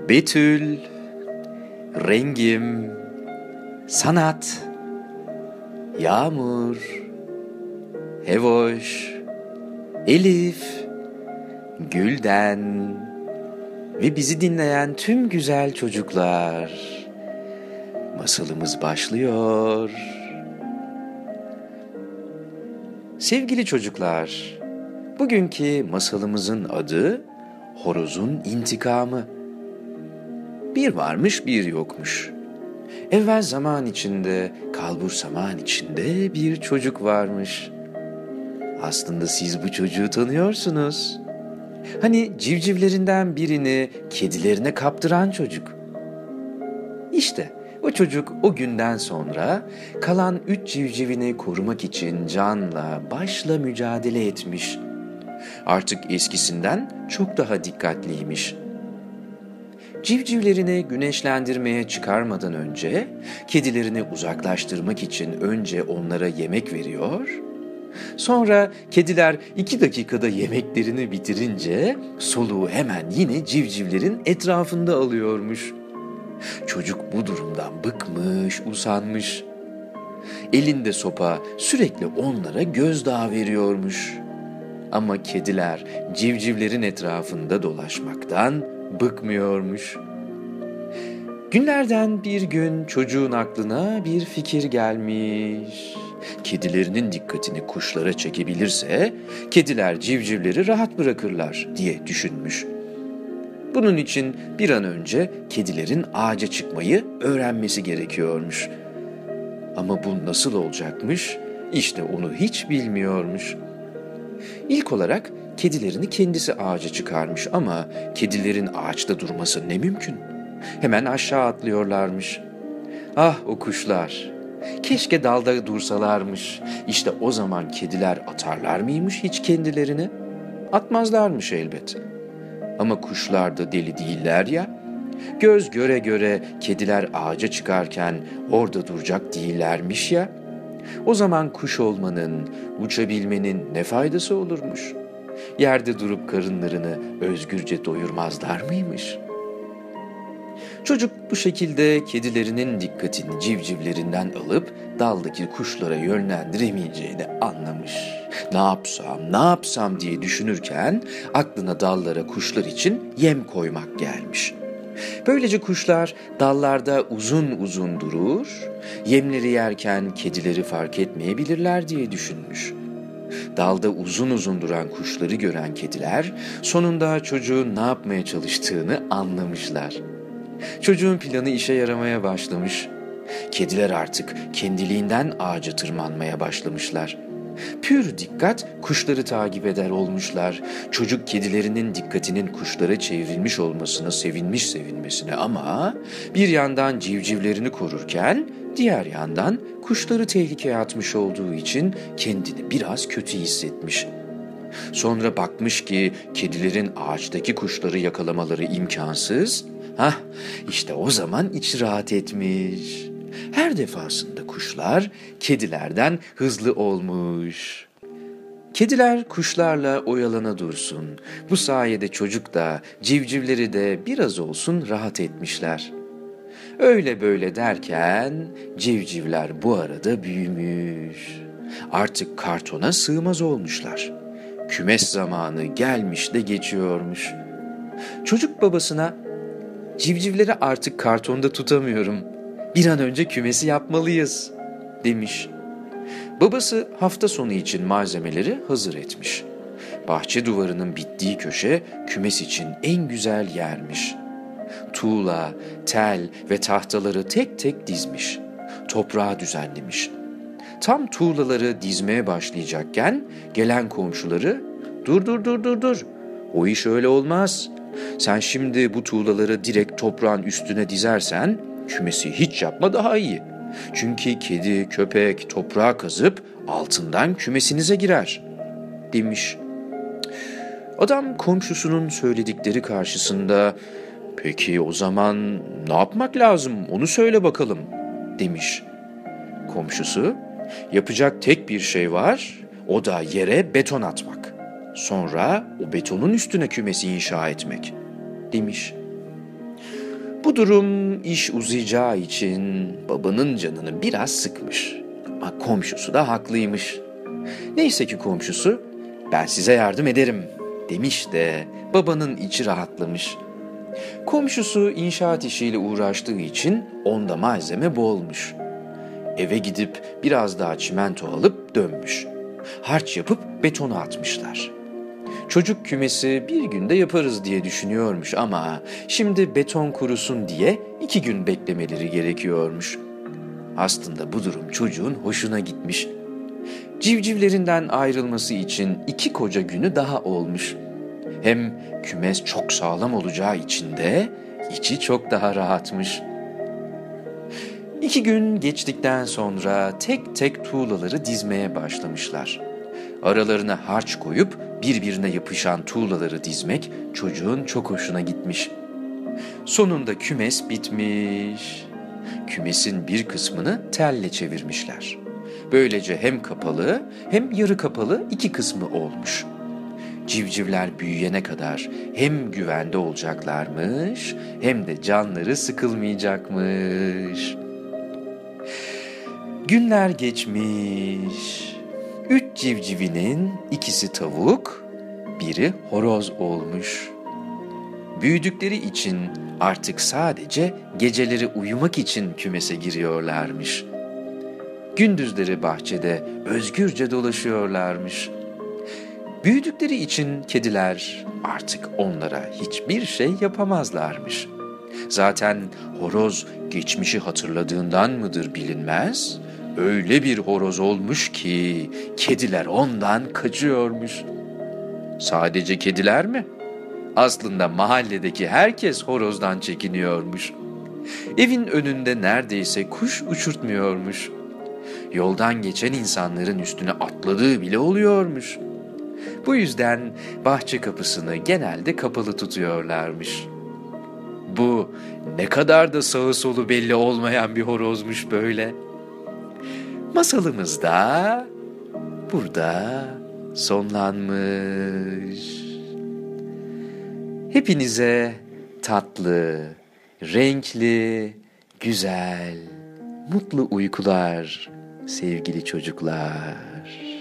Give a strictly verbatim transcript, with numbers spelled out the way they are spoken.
Betül, rengim, sanat, Yağmur, Hevoş, Elif, Gülden ve bizi dinleyen tüm güzel çocuklar. Masalımız başlıyor. Sevgili çocuklar, bugünkü masalımızın adı Horozun İntikamı. Bir varmış bir yokmuş. Evvel zaman içinde, kalbur zaman içinde bir çocuk varmış. Aslında siz bu çocuğu tanıyorsunuz. Hani civcivlerinden birini kedilerine kaptıran çocuk. İşte o çocuk o günden sonra kalan üç civcivini korumak için canla başla mücadele etmiş. Artık eskisinden çok daha dikkatliymiş. Civcivlerini güneşlendirmeye çıkarmadan önce kedilerini uzaklaştırmak için önce onlara yemek veriyor. Sonra kediler iki dakikada yemeklerini bitirince soluğu hemen yine civcivlerin etrafında alıyormuş. Çocuk bu durumdan bıkmış, usanmış. Elinde sopa sürekli onlara gözdağı veriyormuş. Ama kediler civcivlerin etrafında dolaşmaktan bıkmıyormuş. Günlerden bir gün çocuğun aklına bir fikir gelmiş. Kedilerinin dikkatini kuşlara çekebilirse kediler civcivleri rahat bırakırlar diye düşünmüş. Bunun için bir an önce kedilerin ağaca çıkmayı öğrenmesi gerekiyormuş. Ama bu nasıl olacakmış? İşte onu hiç bilmiyormuş. İlk olarak kedilerini kendisi ağaca çıkarmış ama kedilerin ağaçta durması ne mümkün? Hemen aşağı atlıyorlarmış. Ah o kuşlar! Keşke dalda dursalarmış. İşte o zaman kediler atarlar mıymış hiç kendilerini? Atmazlarmış elbet. Ama kuşlar da deli değiller ya. Göz göre göre kediler ağaca çıkarken orada duracak değillermiş ya. O zaman kuş olmanın, uçabilmenin ne faydası olurmuş? Yerde durup karınlarını özgürce doyurmazlar mıymış? Çocuk bu şekilde kedilerinin dikkatini civcivlerinden alıp daldaki kuşlara yönlendiremeyeceğini anlamış. Ne yapsam, ne yapsam diye düşünürken aklına dallara kuşlar için yem koymak gelmiş. Böylece kuşlar dallarda uzun uzun durur, yemleri yerken kedileri fark etmeyebilirler diye düşünmüş. Dalda uzun uzun duran kuşları gören kediler sonunda çocuğun ne yapmaya çalıştığını anlamışlar. Çocuğun planı işe yaramaya başlamış. Kediler artık kendiliğinden ağaca tırmanmaya başlamışlar. Pür dikkat kuşları takip eder olmuşlar. Çocuk kedilerinin dikkatinin kuşlara çevrilmiş olmasına sevinmiş sevinmesine ama bir yandan civcivlerini korurken diğer yandan kuşları tehlikeye atmış olduğu için kendini biraz kötü hissetmiş. Sonra bakmış ki kedilerin ağaçtaki kuşları yakalamaları imkansız. Hah, işte o zaman iç rahat etmiş. Her defasında kuşlar kedilerden hızlı olmuş. Kediler kuşlarla oyalana dursun. Bu sayede çocuk da civcivleri de biraz olsun rahat etmişler. Öyle böyle derken civcivler bu arada büyümüş. Artık kartona sığmaz olmuşlar. Kümes zamanı gelmiş de geçiyormuş. Çocuk babasına, "Civcivleri artık kartonda tutamıyorum. Bir an önce kümesi yapmalıyız," demiş. Babası hafta sonu için malzemeleri hazır etmiş. Bahçe duvarının bittiği köşe kümes için en güzel yermiş. Tuğla, tel ve tahtaları tek tek dizmiş. Toprağı düzenlemiş. Tam tuğlaları dizmeye başlayacakken gelen komşuları, "Dur dur dur dur dur. O iş öyle olmaz. Sen şimdi bu tuğlaları direkt toprağın üstüne dizersen kümesi hiç yapma daha iyi. Çünkü kedi, köpek toprağa kazıp altından kümesinize girer," demiş. Adam komşusunun söyledikleri karşısında, "Peki o zaman ne yapmak lazım onu söyle bakalım," demiş. Komşusu, "Yapacak tek bir şey var, o da yere beton atmak. Sonra o betonun üstüne kümesi inşa etmek," demiş. Bu durum iş uzayacağı için babanın canını biraz sıkmış. Ama komşusu da haklıymış. Neyse ki komşusu, ben size yardım ederim demiş de babanın içi rahatlamış. Komşusu inşaat işiyle uğraştığı için onda malzeme bolmuş. Eve gidip biraz daha çimento alıp dönmüş. Harç yapıp betona atmışlar. Çocuk kümesi bir günde yaparız diye düşünüyormuş ama şimdi beton kurusun diye iki gün beklemeleri gerekiyormuş. Aslında bu durum çocuğun hoşuna gitmiş. Civcivlerinden ayrılması için iki koca günü daha olmuş. Hem kümes çok sağlam olacağı için de içi çok daha rahatmış. İki gün geçtikten sonra tek tek tuğlaları dizmeye başlamışlar. Aralarına harç koyup birbirine yapışan tuğlaları dizmek çocuğun çok hoşuna gitmiş. Sonunda kümes bitmiş. Kümesin bir kısmını telle çevirmişler. Böylece hem kapalı hem yarı kapalı iki kısmı olmuş. Civcivler büyüyene kadar hem güvende olacaklarmış hem de canları sıkılmayacakmış. Günler geçmiş. Üç civcivinin ikisi tavuk, biri horoz olmuş. Büyüdükleri için artık sadece geceleri uyumak için kümese giriyorlarmış. Gündüzleri bahçede özgürce dolaşıyorlarmış. Büyüdükleri için kediler artık onlara hiçbir şey yapamazlarmış. Zaten horoz geçmişi hatırladığından mıdır bilinmez, öyle bir horoz olmuş ki kediler ondan kaçıyormuş. Sadece kediler mi? Aslında mahalledeki herkes horozdan çekiniyormuş. Evin önünde neredeyse kuş uçurtmuyormuş. Yoldan geçen insanların üstüne atladığı bile oluyormuş. Bu yüzden bahçe kapısını genelde kapalı tutuyorlarmış. Bu ne kadar da sağı solu belli olmayan bir horozmuş böyle. Masalımız da burada sonlanmış. Hepinize tatlı, renkli, güzel, mutlu uykular sevgili çocuklar.